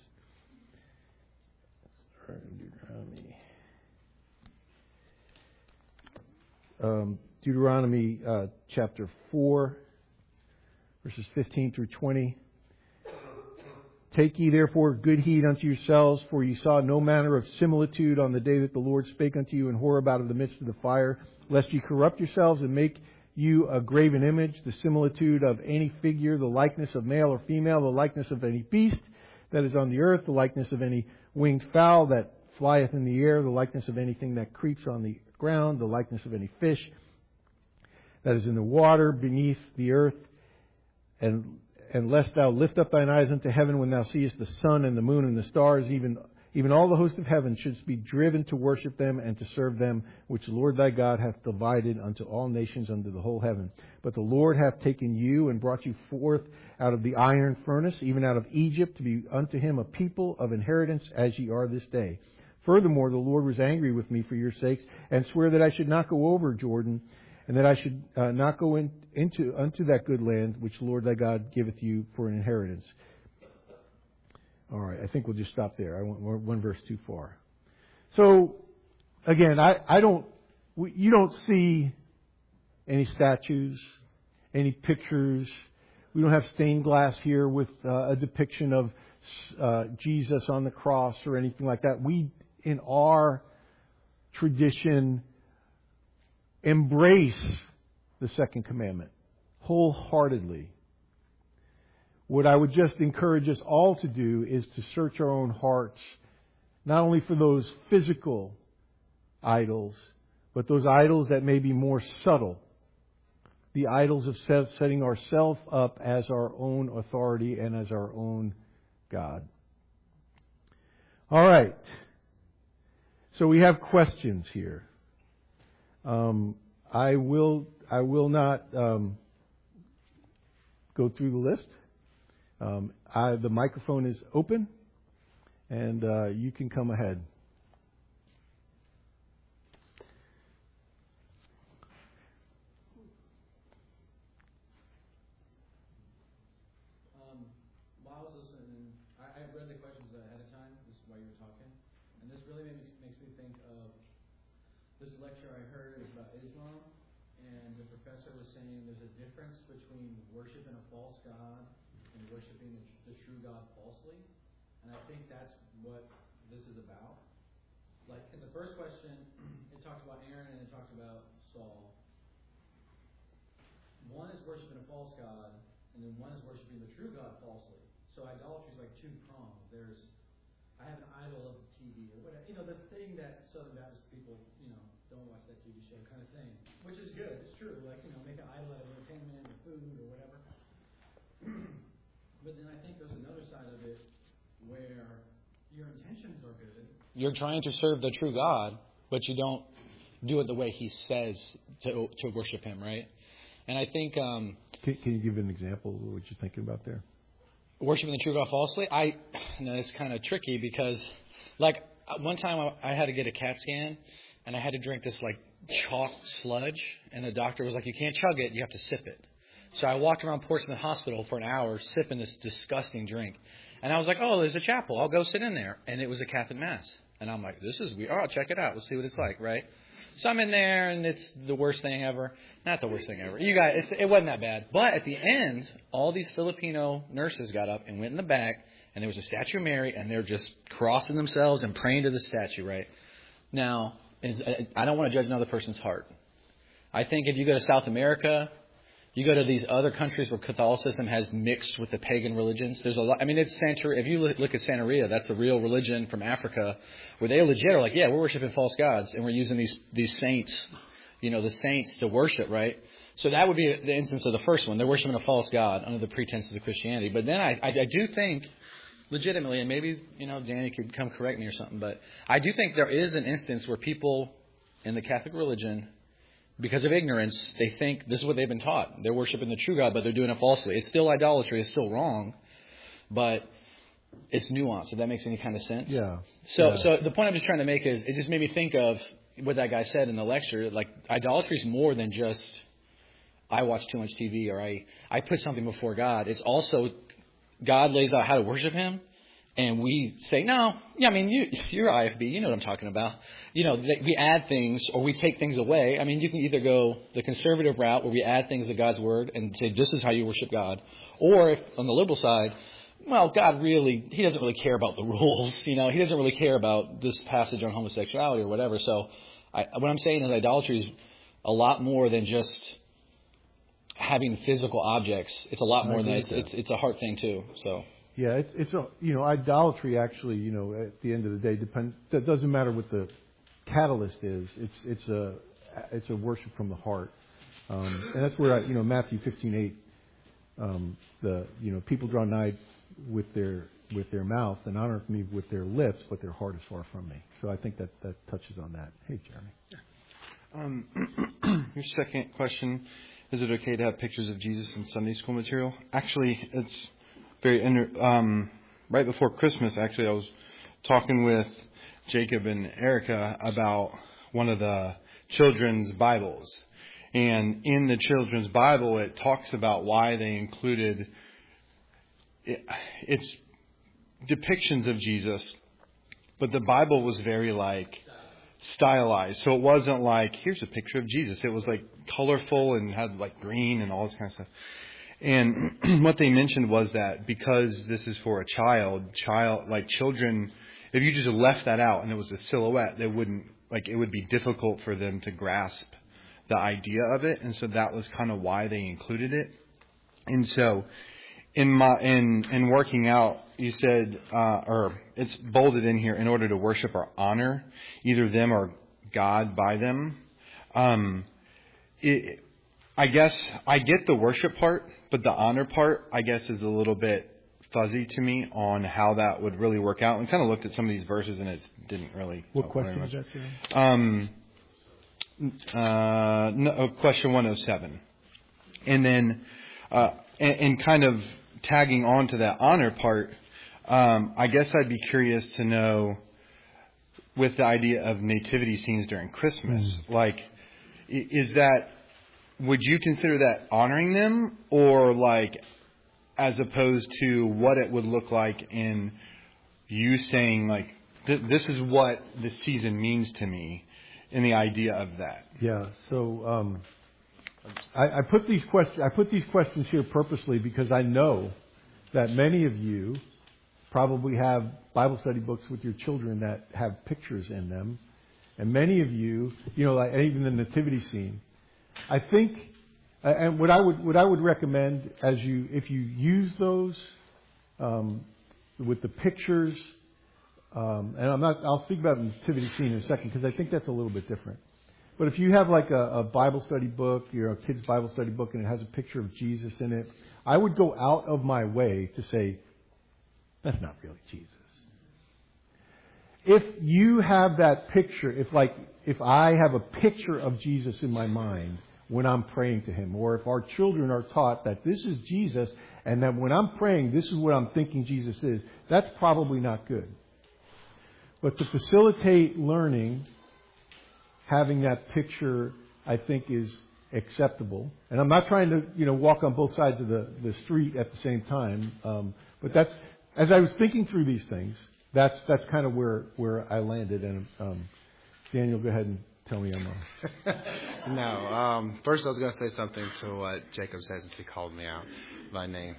Deuteronomy chapter 4, verses 15 through 20. Take ye therefore good heed unto yourselves, for ye saw no manner of similitude on the day that the Lord spake unto you in Horeb out of the midst of the fire, lest ye corrupt yourselves and make you a graven image, the similitude of any figure, the likeness of male or female, the likeness of any beast that is on the earth, the likeness of any winged fowl that flieth in the air, the likeness of anything that creeps on the ground, the likeness of any fish that is in the water beneath the earth, and lest thou lift up thine eyes unto heaven when thou seest the sun and the moon and the stars, even all the host of heaven, shouldst be driven to worship them and to serve them, which the Lord thy God hath divided unto all nations under the whole heaven. But the Lord hath taken you and brought you forth out of the iron furnace, even out of Egypt, to be unto him a people of inheritance, as ye are this day. Furthermore, the Lord was angry with me for your sakes, and sware that I should not go over Jordan, and that I should not go unto that good land which the Lord thy God giveth you for an inheritance. All right, I think we'll just stop there. I went one verse too far. So, again, you don't see any statues, any pictures. We don't have stained glass here with a depiction of Jesus on the cross or anything like that. We, in our tradition, embrace the second commandment wholeheartedly. What I would just encourage us all to do is to search our own hearts, not only for those physical idols, but those idols that may be more subtle. The idols of setting ourselves up as our own authority and as our own God. All right. So we have questions here. I will not go through the list. The microphone is open, and you can come ahead. While I was listening, I read the questions ahead of time, this is while you were talking, and this really makes me think of this lecture I heard. It was about Islam, and the professor was saying there's a difference between worshiping a false god and worshiping the true God falsely, and I think that's what this is about. Like in the first question, it talked about Aaron and it talked about Saul. One is worshiping a false god, and then one is worshiping the true God falsely. So idolatry is like two-pronged. There's, I have an idol of the TV or whatever. The thing that Southern Baptist people, don't watch that TV show kind of thing. Which is good. It's true. Like, make an idol out of entertainment or food or whatever. But then I think there's another side of it where your intentions are good. You're trying to serve the true God, but you don't do it the way He says to worship Him, right? And I think... Can you give an example of what you're thinking about there? Worshiping the true God falsely? It's kind of tricky because, like, one time I had to get a CAT scan, and I had to drink this, like, chalk sludge, and the doctor was like, you can't chug it, you have to sip it. So I walked around Portsmouth Hospital for an hour sipping this disgusting drink. And I was like, oh, there's a chapel. I'll go sit in there. And it was a Catholic Mass. And I'm like, this is weird. Oh, I'll check it out. We'll see what it's like, right? So I'm in there, and it's the worst thing ever. Not the worst thing ever. You guys, it wasn't that bad. But at the end, all these Filipino nurses got up and went in the back, and there was a statue of Mary, and they're just crossing themselves and praying to the statue, right? Now, I don't want to judge another person's heart. I think if you go to South America, you go to these other countries where Catholicism has mixed with the pagan religions. There's a lot. I mean, it's Santeria. If you look at Santeria, that's a real religion from Africa, where they legit are like, yeah, we're worshiping false gods, and we're using these saints, the saints to worship, right? So that would be the instance of the first one. They're worshiping a false god under the pretenses of Christianity. But then I do think, legitimately, and maybe Danny could come correct me or something, but I do think there is an instance where people in the Catholic religion, because of ignorance, they think this is what they've been taught. They're worshiping the true God, but they're doing it falsely. It's still idolatry. It's still wrong, but it's nuanced, if that makes any kind of sense. Yeah. So the point I'm just trying to make is it just made me think of what that guy said in the lecture. Like, idolatry is more than just I watch too much TV or I put something before God. It's also God lays out how to worship Him. And we say, no, yeah, I mean, you're IFB, you know what I'm talking about. We add things or we take things away. I mean, you can either go the conservative route where we add things to God's Word and say, this is how you worship God. Or if on the liberal side, well, God He doesn't really care about the rules. He doesn't really care about this passage on homosexuality or whatever. So what I'm saying is idolatry is a lot more than just having physical objects. It's a lot more than that. It's a heart thing too, so... Yeah, it's idolatry actually, at the end of the day that doesn't matter what the catalyst is. It's a worship from the heart. And that's where Matthew 15:8 people draw nigh with their mouth and honor me with their lips, but their heart is far from me. So I think that touches on that. Hey, Jeremy. Your second question, is it okay to have pictures of Jesus in Sunday school material? Actually, it's right before Christmas, actually, I was talking with Jacob and Erica about one of the children's Bibles. And in the children's Bible, it talks about why they included it's depictions of Jesus. But the Bible was very stylized. So it wasn't like, here's a picture of Jesus. It was like colorful and had like green and all this kind of stuff. And what they mentioned was that because this is for a children, if you just left that out and it was a silhouette, it would be difficult for them to grasp the idea of it. And so that was kind of why they included it. And so in working out, you said, or it's bolded in here, in order to worship or honor either them or God by them. I guess I get the worship part, but the honor part, I guess, is a little bit fuzzy to me on how that would really work out. And kind of looked at some of these verses, and it didn't really. What question was that, Jeremy? Question 107. And then, and kind of tagging on to that honor part, I guess I'd be curious to know, with the idea of nativity scenes during Christmas, like, is that, would you consider that honoring them, or like, as opposed to what it would look like in you saying, like, this is what the season means to me, in the idea of that? Yeah. So I put these questions here purposely because I know that many of you probably have Bible study books with your children that have pictures in them, and many of you, like even the nativity scene. I think, and what I would recommend if you use those with the pictures, and I'll speak about the nativity scene in a second because I think that's a little bit different. But if you have like a Bible study book, a kid's Bible study book, and it has a picture of Jesus in it, I would go out of my way to say, that's not really Jesus. If you have that picture, if I have a picture of Jesus in my mind when I'm praying to Him, or if our children are taught that this is Jesus, and that when I'm praying, this is what I'm thinking Jesus is, that's probably not good. But to facilitate learning, having that picture, I think, is acceptable. And I'm not trying to, walk on both sides of the street at the same time. But that's, as I was thinking through these things, that's kind of where I landed. And Daniel, go ahead and tell me I'm wrong. No. First, I was going to say something to what Jacob said since he called me out by name.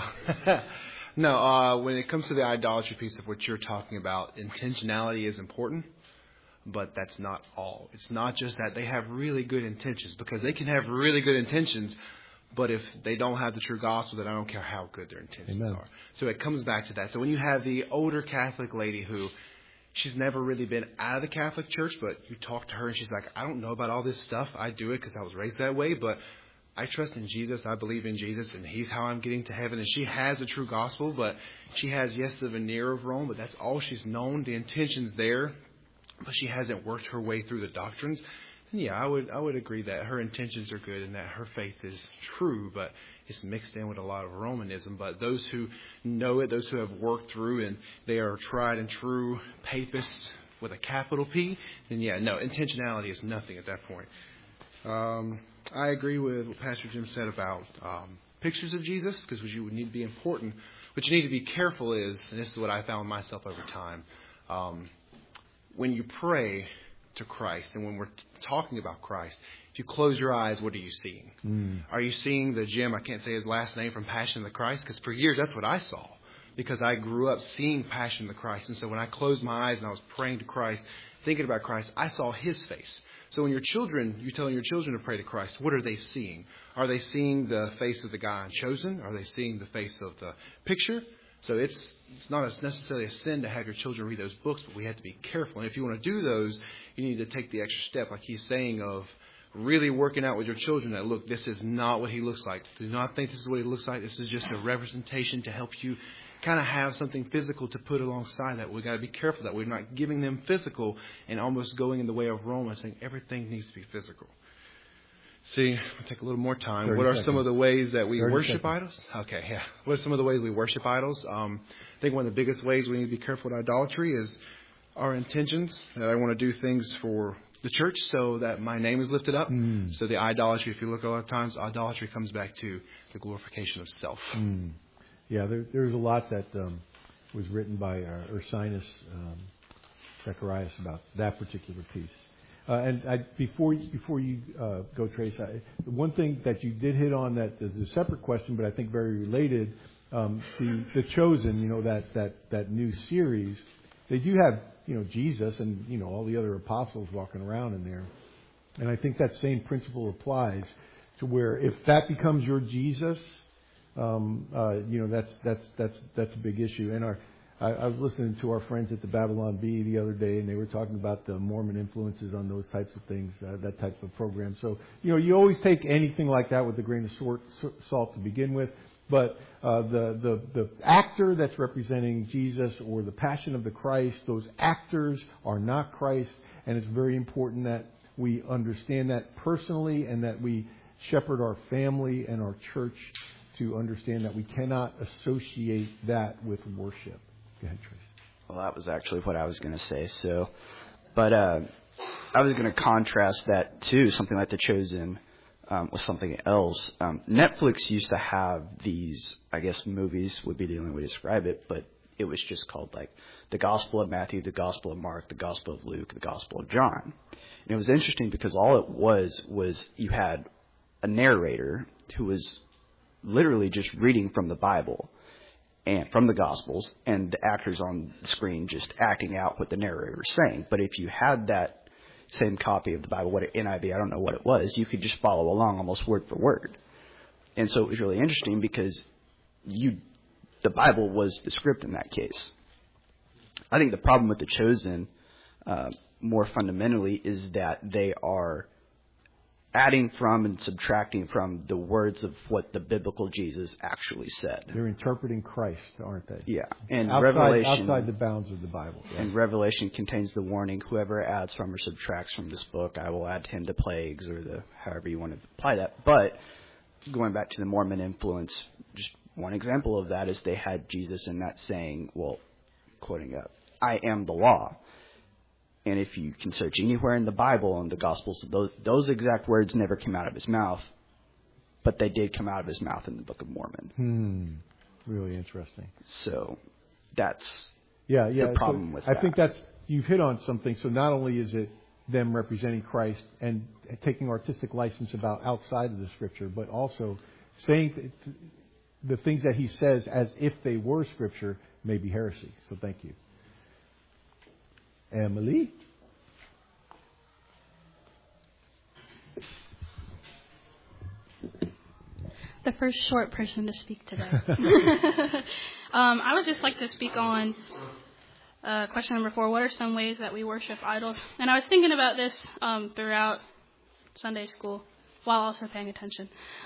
No, when it comes to the idolatry piece of what you're talking about, intentionality is important. But that's not all. It's not just that they have really good intentions, because they can have really good intentions, but if they don't have the true gospel, then I don't care how good their intentions are. So it comes back to that. So when you have the older Catholic lady who, she's never really been out of the Catholic Church, but you talk to her and she's like, I don't know about all this stuff. I do it because I was raised that way, but I trust in Jesus. I believe in Jesus, and He's how I'm getting to heaven. And she has the true gospel, but she has, yes, the veneer of Rome, but that's all she's known. The intention's there, but she hasn't worked her way through the doctrines. And yeah, I would agree that her intentions are good and that her faith is true, but it's mixed in with a lot of Romanism. But those who know it, those who have worked through and they are tried and true papists with a capital P, then yeah, no, intentionality is nothing at that point. I agree with what Pastor Jim said about pictures of Jesus, because what you would need to be important. What you need to be careful is, and this is what I found myself over time, when you pray to Christ and when we're talking about Christ, if you close your eyes, what are you seeing? Are you seeing the Jim, I can't say his last name, from Passion of the Christ? Because for years that's what I saw, because I grew up seeing Passion of the Christ. And so when I closed my eyes and I was praying to Christ, thinking about Christ, I saw His face. So when you're telling your children to pray to Christ, what are they seeing? Are they seeing the face of the guy on Chosen? Are they seeing the face of the picture? So it's not necessarily a sin to have your children read those books, but we have to be careful. And if you want to do those, you need to take the extra step, like he's saying, of really working out with your children that, look, this is not what he looks like. Do not think this is what he looks like. This is just a representation to help you kind of have something physical to put alongside that. We've got to be careful that we're not giving them physical and almost going in the way of Rome and saying everything needs to be physical. See, I'll take a little more time. What are some of the ways that we worship idols? Okay, yeah. What are some of the ways we worship idols? I think one of the biggest ways we need to be careful with idolatry is our intentions. That I want to do things for the church so that my name is lifted up. So the idolatry, if you look a lot of times, idolatry comes back to the glorification of self. Yeah, there's a lot that was written by Ursinus Zacharias about that particular piece. Before you go, Trace, the one thing that you did hit on that is a separate question, but I think very related, the Chosen, that new series, they do have, Jesus and, all the other apostles walking around in there. And I think that same principle applies to where if that becomes your Jesus, that's a big issue. And I was listening to our friends at the Babylon Bee the other day, and they were talking about the Mormon influences on those types of things, that type of program. So, you always take anything like that with a grain of salt to begin with. But the actor that's representing Jesus or the Passion of the Christ, those actors are not Christ, and it's very important that we understand that personally and that we shepherd our family and our church to understand that we cannot associate that with worship. Go ahead, Trace. Well, that was actually what I was going to say. But I was going to contrast that to something like The Chosen with something else. Netflix used to have these, I guess movies would be the only way to describe it, but it was just called like the Gospel of Matthew, the Gospel of Mark, the Gospel of Luke, the Gospel of John. And it was interesting because all it was you had a narrator who was literally just reading from the Bible and from the Gospels, and the actors on the screen just acting out what the narrator was saying. But if you had that same copy of the Bible, what NIV, I don't know what it was, you could just follow along almost word for word. And so it was really interesting because the Bible was the script in that case. I think the problem with The Chosen, more fundamentally, is that they are adding from and subtracting from the words of what the biblical Jesus actually said. They're interpreting Christ, aren't they? Yeah. And outside the bounds of the Bible. Yeah. And Revelation contains the warning, whoever adds from or subtracts from this book, I will add to him the plagues, or however you want to apply that. But going back to the Mormon influence, just one example of that is they had Jesus in that saying, quoting up, I am the law. And if you can search anywhere in the Bible and the Gospels, those exact words never came out of his mouth, but they did come out of his mouth in the Book of Mormon. Really interesting. So that's the problem with that. I think you've hit on something. So not only is it them representing Christ and taking artistic license about outside of the Scripture, but also saying the things that he says as if they were Scripture may be heresy. So thank you. Emily? The first short person to speak today. I would just like to speak on question number 4. What are some ways that we worship idols? And I was thinking about this throughout Sunday school while also paying attention.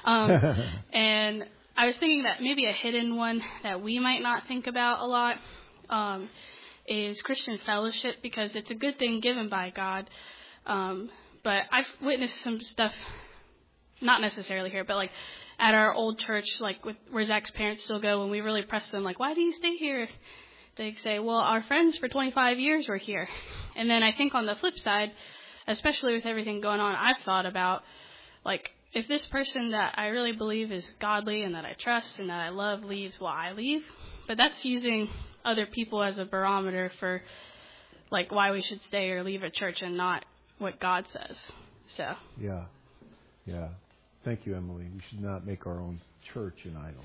And I was thinking that maybe a hidden one that we might not think about a lot is Christian fellowship, because it's a good thing given by God. But I've witnessed some stuff, not necessarily here, but like at our old church, like where Zach's parents still go, when we really press them, like, why do you stay here? They say, well, our friends for 25 years were here. And then I think on the flip side, especially with everything going on, I've thought about, like, if this person that I really believe is godly and that I trust and that I love leaves, will I leave? But that's using other people as a barometer for, like, why we should stay or leave a church and not what God says. So. Yeah. Thank you, Emily. We should not make our own church an idol.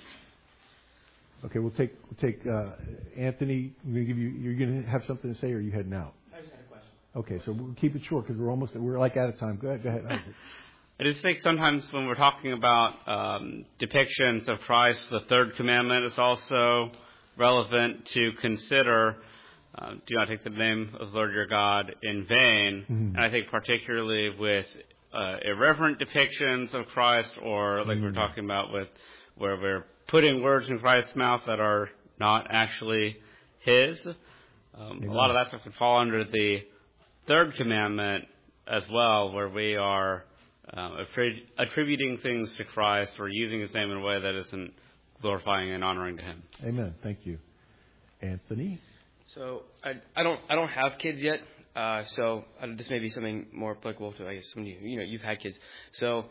Okay, we'll take Anthony. You're going to have something to say, or are you heading out? I just had a question. Okay, so we'll keep it short because we're like out of time. Go ahead. I just think sometimes when we're talking about depictions of Christ, the third commandment is also relevant to consider. Do not take the name of the Lord your God in vain. Mm-hmm. And I think particularly with irreverent depictions of Christ, or like we're talking about with where we're putting words in Christ's mouth that are not actually his. A lot of that stuff could fall under the third commandment as well, where we are attributing things to Christ or using his name in a way that isn't glorifying and honoring to him. Amen. Thank you. Anthony? So I don't have kids yet. So this may be something more applicable to, I guess, some of you. You've had kids. So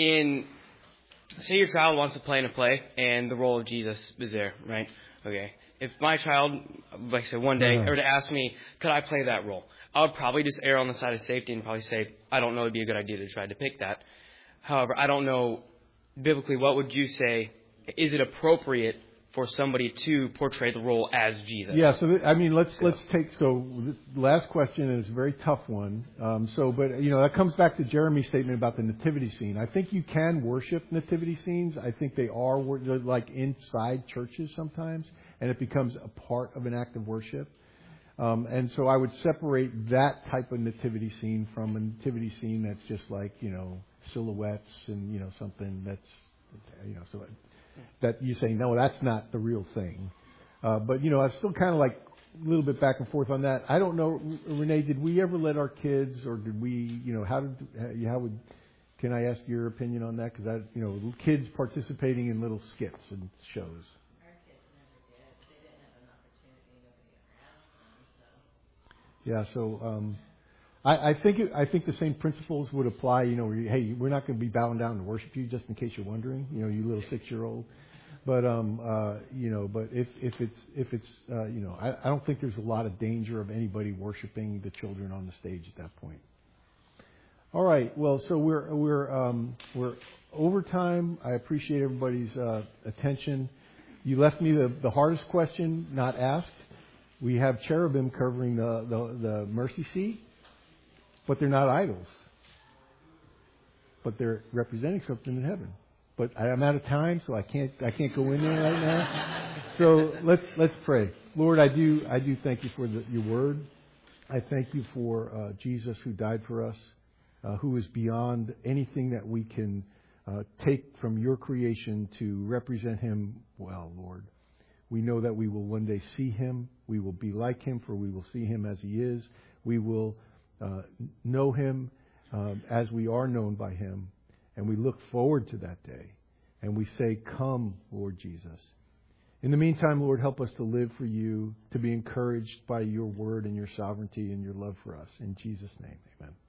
say your child wants to play in a play and the role of Jesus is there, right? Okay. if my child, like I said, one day, were to ask me, could I play that role? I would probably just err on the side of safety and probably say, I don't know, it'd be a good idea to try to pick that. However, I don't know biblically, what would you say, is it appropriate for somebody to portray the role as Jesus? Yeah, so let's take, the last question is a very tough one. But that comes back to Jeremy's statement about the nativity scene. I think you can worship nativity scenes. I think they're like inside churches sometimes, and it becomes a part of an act of worship. And so I would separate that type of nativity scene from a nativity scene that's just like, silhouettes and, something that's, so that you say, no, that's not the real thing. But I'm still kind of like a little bit back and forth on that. I don't know, Renee, did we ever let our kids, or did we, can I ask your opinion on that? Because kids participating in little skits and shows. Our kids never did. They didn't have an opportunity to be around them, so. Yeah, so I think the same principles would apply. Hey, we're not going to be bowing down to worship you, just in case you're wondering. You little 6-year-old. But but if it's I don't think there's a lot of danger of anybody worshiping the children on the stage at that point. All right. Well, so we're over time. I appreciate everybody's attention. You left me the hardest question not asked. We have cherubim covering the mercy seat. But they're not idols. But they're representing something in heaven. But I'm out of time, so I can't go in there right now. So let's pray. Lord, I do thank you for your word. I thank you for Jesus who died for us, who is beyond anything that we can take from your creation to represent him well, Lord. We know that we will one day see him. We will be like him, for we will see him as he is. We will know him as we are known by him, and we look forward to that day. And we say, come, Lord Jesus. In the meantime, Lord, help us to live for you, to be encouraged by your word and your sovereignty and your love for us. In Jesus' name, amen.